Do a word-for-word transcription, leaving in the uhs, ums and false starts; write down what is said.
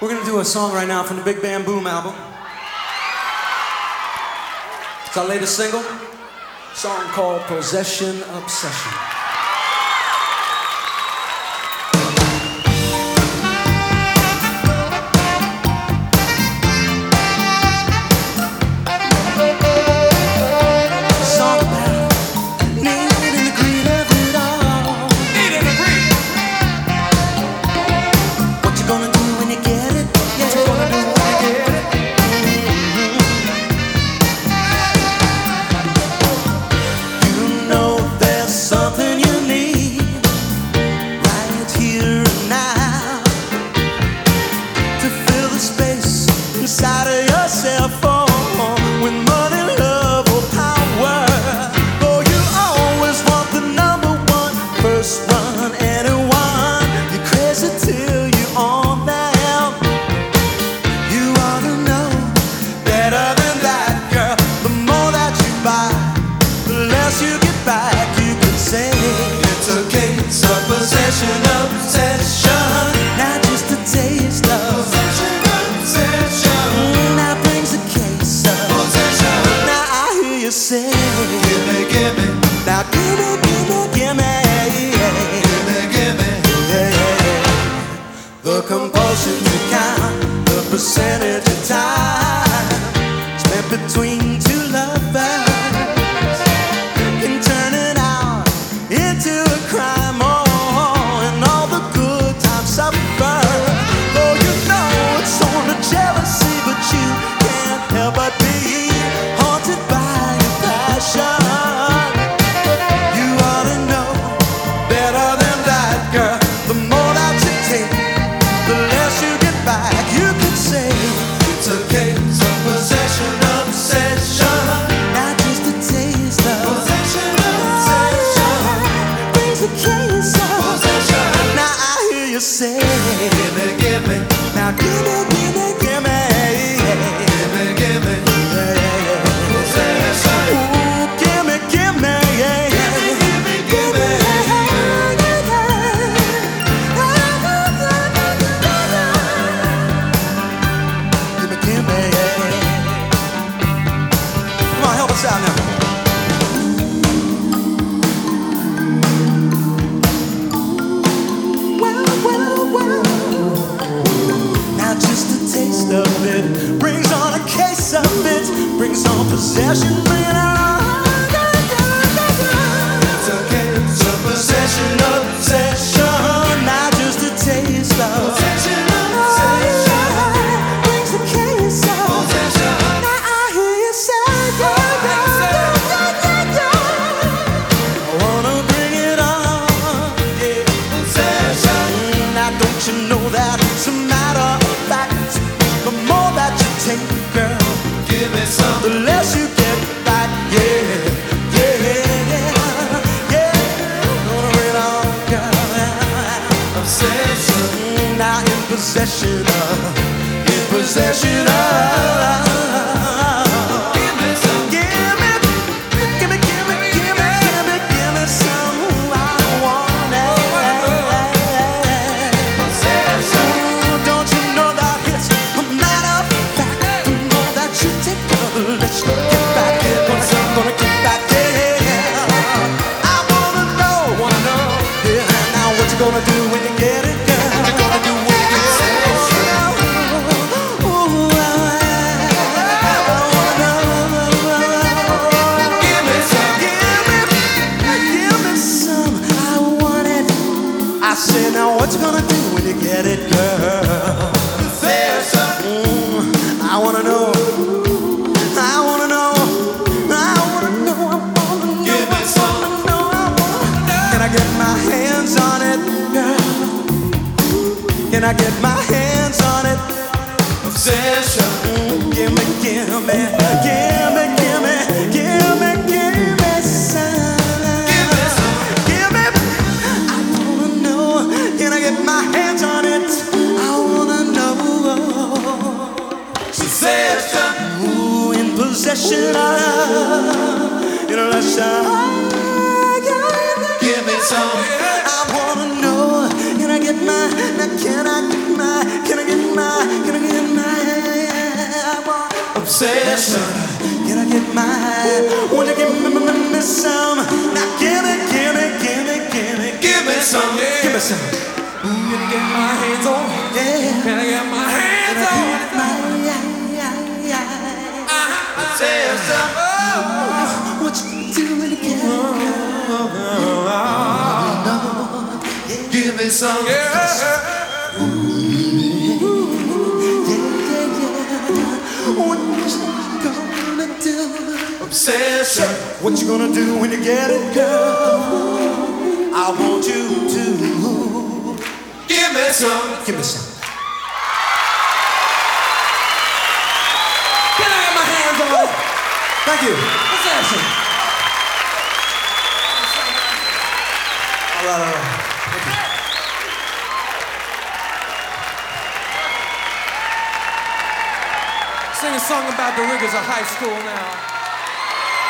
We're gonna do a song right now from the Big Bam Boom album. It's our latest single, a song called Possession Obsession. Inside of yourself, oh, with money, love, or power. Oh, you always want the number one, first run, anyone. You're crazy till you're on them. You ought to know better than that, girl. The more that you buy, the less you get back. You can say it's a case of possession, obsession, not just a taste of possession. Say, give me, give me, now give me, give me, give me, give me, give me, yeah. The compulsion to count the percentage of time spent between two lovers can turn it out into a crime, oh, and all the good times suffer. Though you know it's on the jealousy, but you can't help but be haunted by. You ought to know better than that, girl. The more that you take, the less you get back. You can say it's a case of possession, obsession, not just a taste of possession, obsession. Brings a case of possession. Now I hear you say, give me, give me, now give me, give me, give me, give me, give me, yeah, yeah, yeah. Possession. Out now. Well, well, well. Now just a taste of it brings on a case of it, brings on possession, bring it on. It's a case of possession, obsession, not just a taste of possession, obsession, brings a case of possession. Now I hear you say, yeah. You know that it's a matter of fact. The more that you take, girl, give me some, the less you get back. Yeah, yeah, yeah, yeah. Gonna bring it on, girl. Obsession, now in possession of, in possession of. Give me some, give me, give me, give me, give me, give me, give me some. I want it. Let's get back, gonna, gonna get back, yeah. I wanna know, wanna know, yeah. Now what you gonna do when you get it, girl? What you gonna do when you get it? Ooh, I wanna know. Give me some, give me, give me some. I want it. I said, now what you gonna do when you get it, girl? There's some, mm, I wanna know. Can I get my hands on it? Obsession. Mm, give me, give me, give me, give me, give me, give me some. Give me some. Give me. I wanna know. Can I get my hands on it? I wanna know. Obsession. Ooh, in possession of. You know, let's give me some. I wanna know. Can I get my? Can I get my? Can I get my? obsession. Can I get mine? Won't you give me, me, me, me some? Now give me, give me, give me, give me, give me some, yeah. Give me some. Can I get my hands on? Yeah. Can I get my hands on? Obsession. Oh, what you do when you get it? Give me some. Yeah. Obsession. What you gonna do when you get it, girl? I want you to give me some. Give me some. Can I get my hands on it? Thank you. Obsession. All right, all right. Sing a song about the rigors of high school now.